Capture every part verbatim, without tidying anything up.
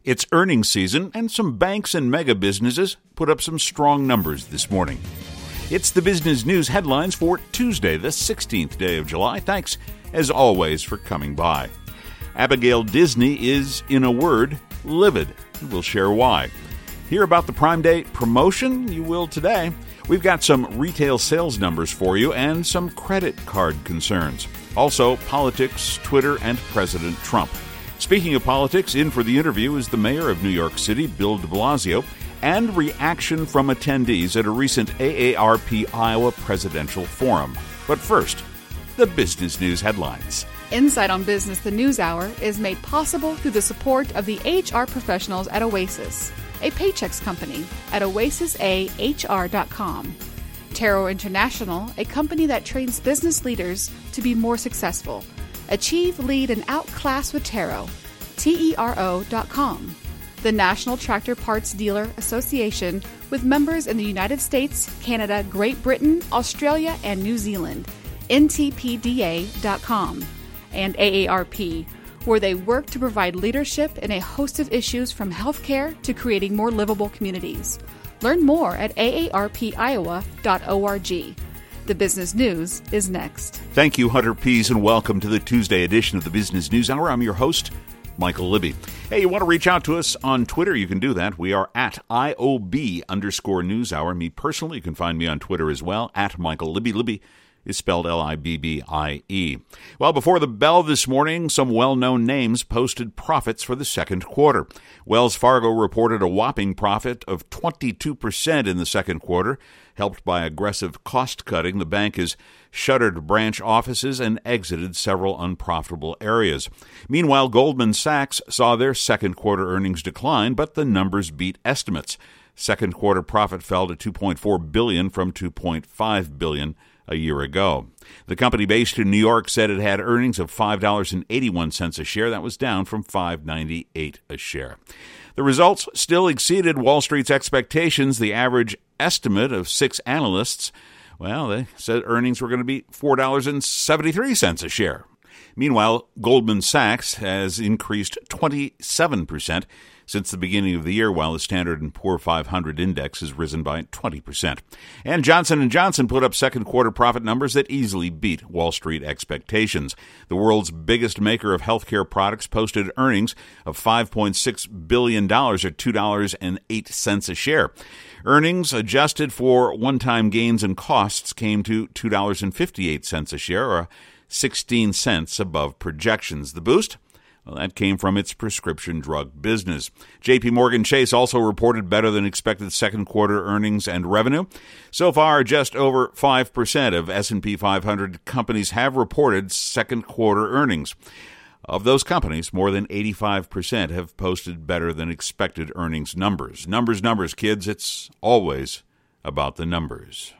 It's earnings season, and some banks and mega businesses put up some strong numbers this morning. It's the business news headlines for Tuesday, the sixteenth day of July. Thanks, as always, for coming by. Abigail Disney is, in a word, livid. We'll share why. Hear about the Prime Day promotion? You will today. We've got some retail sales numbers for you and some credit card concerns. Also, politics, Twitter, and President Trump. Speaking of politics, in for the interview is the mayor of New York City, Bill de Blasio, and reaction from attendees at a recent A A R P Iowa presidential forum. But first, the business news headlines. Insight on Business the News Hour is made possible through the support of the H R professionals at Oasis, a Paychex company, at oasis a h r dot com. Taro International, a company that trains business leaders to be more successful. Achieve, lead, and outclass with Taro. T E R O dot com. The National Tractor Parts Dealer Association, with members in the United States, Canada, Great Britain, Australia, and New Zealand. N T P D A dot com. And A A R P, where they work to provide leadership in a host of issues from healthcare to creating more livable communities. Learn more at A A R P iowa dot org. The business news is next. Thank you, Hunter Pease, and welcome to the Tuesday edition of the Business News Hour. I'm your host, Michael Libby. Hey, you want to reach out to us on Twitter? You can do that. We are at I O B underscore News Hour. Me personally, you can find me on Twitter as well, at Michael Libby. Libby is spelled L I B B I E. Well, before the bell this morning, some well-known names posted profits for the second quarter. Wells Fargo reported a whopping profit of twenty-two percent in the second quarter. Helped by aggressive cost-cutting, the bank has shuttered branch offices and exited several unprofitable areas. Meanwhile, Goldman Sachs saw their second quarter earnings decline, but the numbers beat estimates. Second quarter profit fell to two point four billion dollars from two point five billion dollars a year ago. The company based in New York said it had earnings of five dollars and eighty-one cents a share. That was down from five dollars and ninety-eight cents a share. The results still exceeded Wall Street's expectations. The average estimate of six analysts, well, they said earnings were going to be four dollars and seventy-three cents a share. Meanwhile, Goldman Sachs has increased twenty-seven percent since the beginning of the year, while the Standard and Poor's five hundred index has risen by twenty percent. And Johnson and Johnson put up second quarter profit numbers that easily beat Wall Street expectations. The world's biggest maker of healthcare products posted earnings of five point six billion dollars, or two dollars and eight cents a share. Earnings adjusted for one-time gains and costs came to two dollars and fifty-eight cents a share, or sixteen cents above projections. The boost? Well, that came from its prescription drug business. J P Morgan Chase also reported better than expected second quarter earnings and revenue. So far, just over five percent of S and P five hundred companies have reported second quarter earnings. Of those companies, more than eighty-five percent have posted better than expected earnings numbers. Numbers, numbers, kids. It's always about the numbers.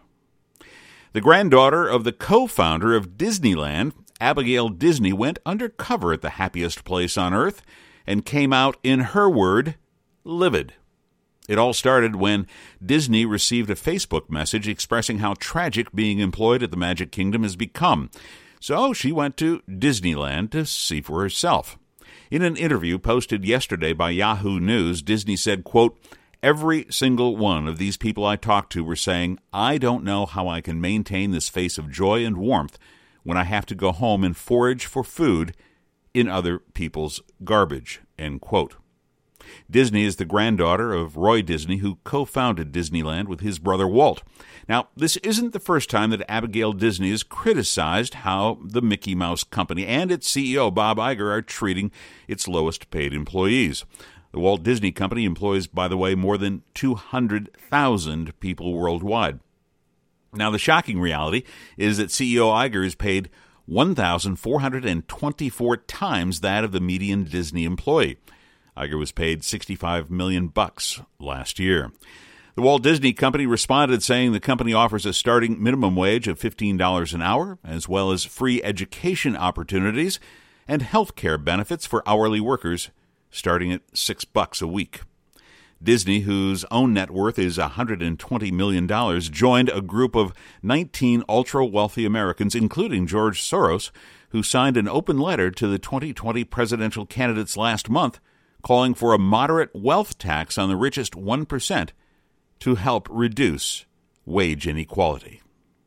The granddaughter of the co-founder of Disneyland, Abigail Disney, went undercover at the happiest place on earth and came out, in her word, livid. It all started when Disney received a Facebook message expressing how tragic being employed at the Magic Kingdom has become. So she went to Disneyland to see for herself. In an interview posted yesterday by Yahoo News, Disney said, quote, "Every single one of these people I talked to were saying, I don't know how I can maintain this face of joy and warmth when I have to go home and forage for food in other people's garbage," end quote. Disney is the granddaughter of Roy Disney, who co-founded Disneyland with his brother Walt. Now, this isn't the first time that Abigail Disney has criticized how the Mickey Mouse Company and its C E O, Bob Iger, are treating its lowest-paid employees. The Walt Disney Company employs, by the way, more than two hundred thousand people worldwide. Now, the shocking reality is that C E O Iger is paid one thousand four hundred twenty-four times that of the median Disney employee. Iger was paid sixty-five million bucks last year. The Walt Disney Company responded saying the company offers a starting minimum wage of fifteen dollars an hour, as well as free education opportunities and health care benefits for hourly workers starting at six bucks a week. Disney, whose own net worth is one hundred twenty million dollars, joined a group of nineteen ultra-wealthy Americans, including George Soros, who signed an open letter to the twenty twenty presidential candidates last month, calling for a moderate wealth tax on the richest one percent to help reduce wage inequality.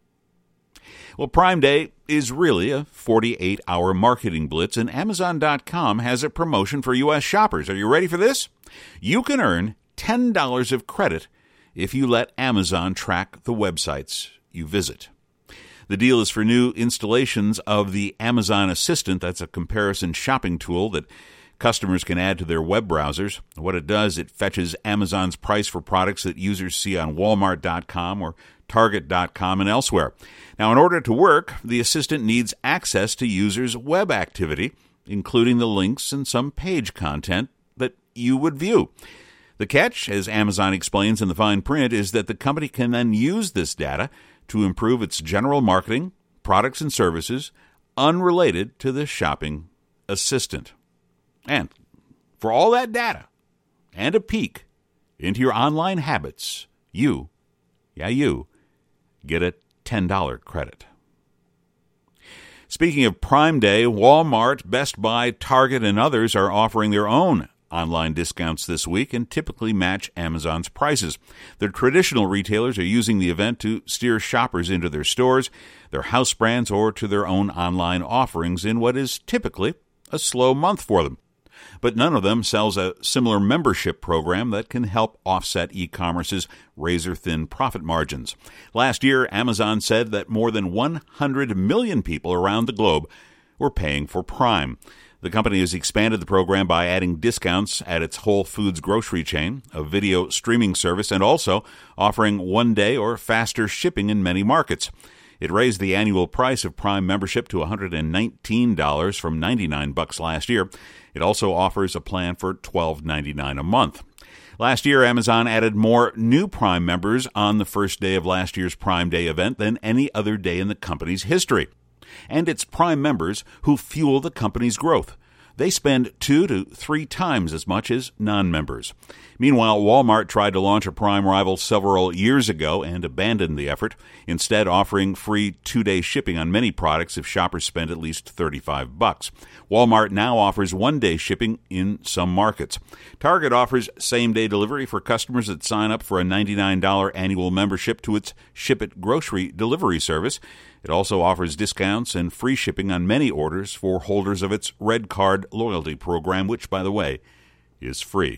Well, Prime Day is really a forty-eight hour marketing blitz, and Amazon dot com has a promotion for U S shoppers. Are you ready for this? You can earn ten dollars of credit if you let Amazon track the websites you visit. The deal is for new installations of the Amazon Assistant. That's a comparison shopping tool that customers can add to their web browsers. What it does, it fetches Amazon's price for products that users see on Walmart dot com or Target dot com and elsewhere. Now, in order to work, the Assistant needs access to users' web activity, including the links and some page content that you would view. The catch, as Amazon explains in the fine print, is that the company can then use this data to improve its general marketing, products, and services unrelated to the shopping assistant. And for all that data and a peek into your online habits, you, yeah, you, get a ten dollars credit. Speaking of Prime Day, Walmart, Best Buy, Target, and others are offering their own online discounts this week and typically match Amazon's prices. The traditional retailers are using the event to steer shoppers into their stores, their house brands, or to their own online offerings in what is typically a slow month for them. But none of them sells a similar membership program that can help offset e-commerce's razor-thin profit margins. Last year, Amazon said that more than one hundred million people around the globe were paying for Prime. The company has expanded the program by adding discounts at its Whole Foods grocery chain, a video streaming service, and also offering one-day or faster shipping in many markets. It raised the annual price of Prime membership to one hundred nineteen dollars from ninety-nine bucks last year. It also offers a plan for twelve ninety-nine a month. Last year, Amazon added more new Prime members on the first day of last year's Prime Day event than any other day in the company's history. And it's Prime members who fuel the company's growth. They spend two to three times as much as non-members. Meanwhile, Walmart tried to launch a Prime rival several years ago and abandoned the effort, instead offering free two-day shipping on many products if shoppers spend at least thirty-five bucks. Walmart now offers one-day shipping in some markets. Target offers same-day delivery for customers that sign up for a ninety-nine dollars annual membership to its Ship It grocery delivery service. It also offers discounts and free shipping on many orders for holders of its Red Card loyalty program, which, by the way, is free.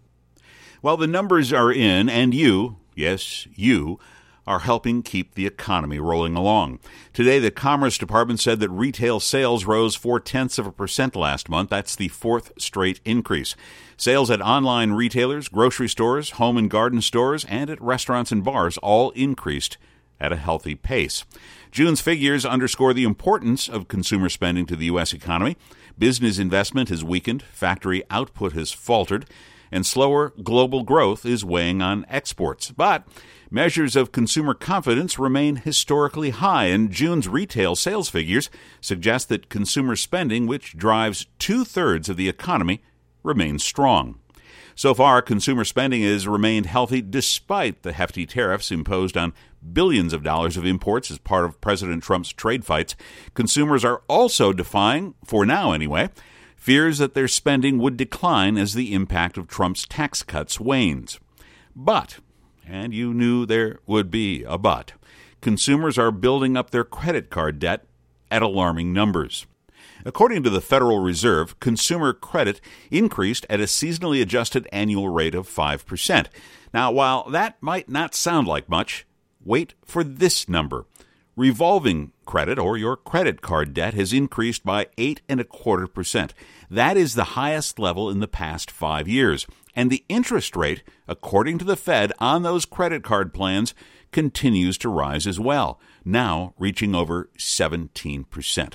Well, the numbers are in, and you, yes, you, are helping keep the economy rolling along. Today, the Commerce Department said that retail sales rose four-tenths of a percent last month. That's the fourth straight increase. Sales at online retailers, grocery stores, home and garden stores, and at restaurants and bars all increased at a healthy pace. June's figures underscore the importance of consumer spending to the U S economy. Business investment has weakened, factory output has faltered, and slower global growth is weighing on exports. But measures of consumer confidence remain historically high, and June's retail sales figures suggest that consumer spending, which drives two-thirds of the economy, remains strong. So far, consumer spending has remained healthy despite the hefty tariffs imposed on billions of dollars of imports as part of President Trump's trade fights. Consumers are also defying, for now anyway, fears that their spending would decline as the impact of Trump's tax cuts wanes. But, and you knew there would be a but, consumers are building up their credit card debt at alarming numbers. According to the Federal Reserve, consumer credit increased at a seasonally adjusted annual rate of five percent. Now, while that might not sound like much, wait for this number. Revolving credit, or your credit card debt, has increased by eight and a quarter percent. That is the highest level in the past five years. And the interest rate, according to the Fed, on those credit card plans continues to rise as well, now reaching over seventeen percent.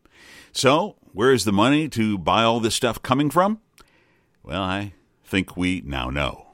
So, where is the money to buy all this stuff coming from? Well, I think we now know.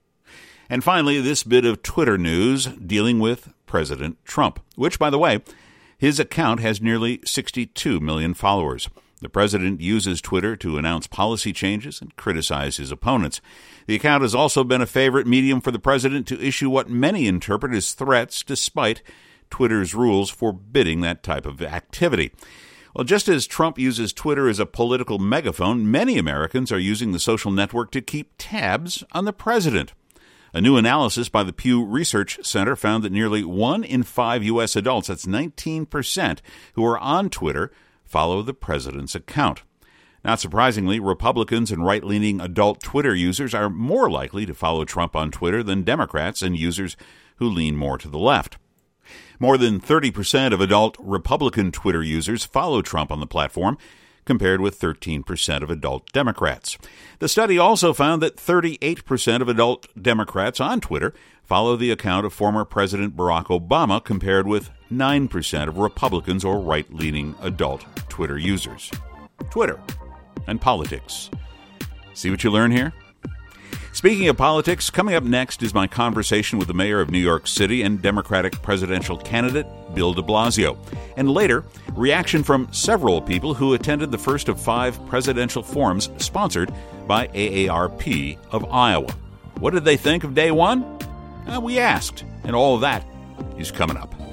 And finally, this bit of Twitter news dealing with President Trump, which, by the way, his account has nearly sixty-two million followers. The president uses Twitter to announce policy changes and criticize his opponents. The account has also been a favorite medium for the president to issue what many interpret as threats, despite Twitter's rules forbidding that type of activity. Well, just as Trump uses Twitter as a political megaphone, many Americans are using the social network to keep tabs on the president. A new analysis by the Pew Research Center found that nearly one in five U S adults, that's nineteen percent, who are on Twitter, follow the president's account. Not surprisingly, Republicans and right-leaning adult Twitter users are more likely to follow Trump on Twitter than Democrats and users who lean more to the left. More than thirty percent of adult Republican Twitter users follow Trump on the platform, compared with thirteen percent of adult Democrats. The study also found that thirty-eight percent of adult Democrats on Twitter follow the account of former President Barack Obama, compared with nine percent of Republicans or right-leaning adult Twitter users. Twitter and politics. See what you learn here? Speaking of politics, coming up next is my conversation with the mayor of New York City and Democratic presidential candidate Bill de Blasio. And later, reaction from several people who attended the first of five presidential forums sponsored by A A R P of Iowa. What did they think of day one? Uh, we asked, and all of that is coming up.